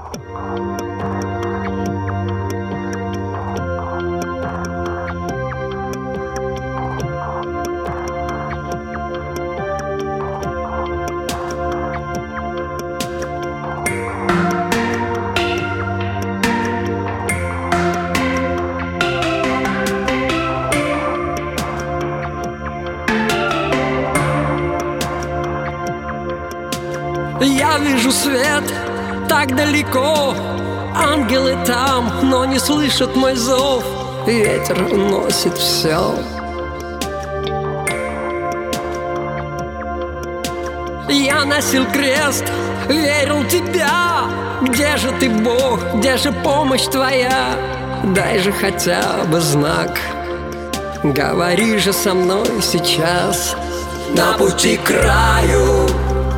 Я вижу свет так далеко, ангелы там, но не слышат мой зов. Ветер уносит все. Я носил крест, верил в тебя. Где же ты, Бог, где же помощь твоя? Дай же хотя бы знак, говори же со мной сейчас. На пути к краю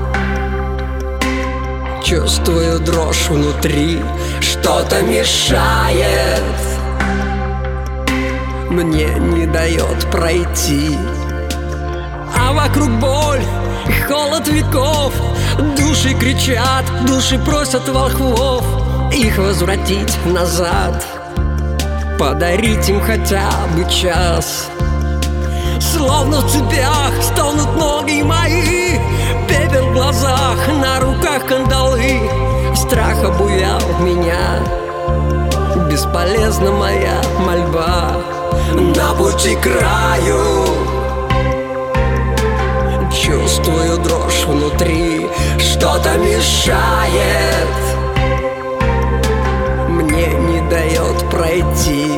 чувствую дрожь внутри, что-то мешает, мне не дает пройти. А вокруг боль, холод веков, души кричат, души просят волхвов их возвратить назад, подарить им хотя бы час. Словно в цепях стонут ноги мои, пепел в глазах, на руках кандалы. Страх обуял меня, бесполезна моя мольба. На пути к краю чувствую дрожь внутри, что-то мешает, мне не дает пройти.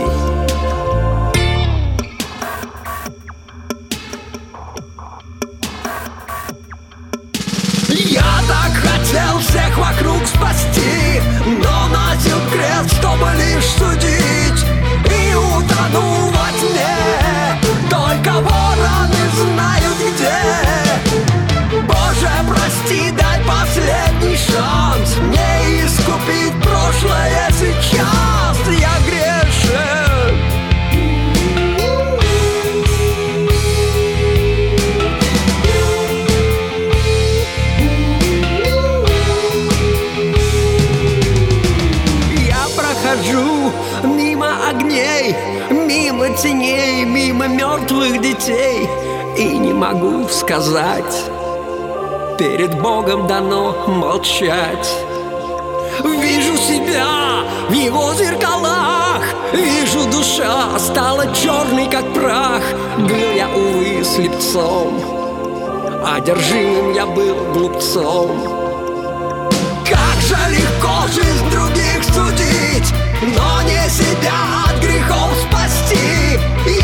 Я так хотел всех вокруг спасти, но носил крест, чтобы лишь судить, и утонул во тьме. Только вороны знают где. Боже, прости, дай последний шанс мне искупить прошлое сейчас. Я грешен. Хожу мимо огней, мимо теней, мимо мертвых детей, и не могу сказать, перед Богом дано молчать. Вижу себя в его зеркалах, вижу, душа стала черной, как прах. Был я, увы, слепцом, одержимым я был глупцом. Как же легко жизнь других судить, но не себя от грехов спасти.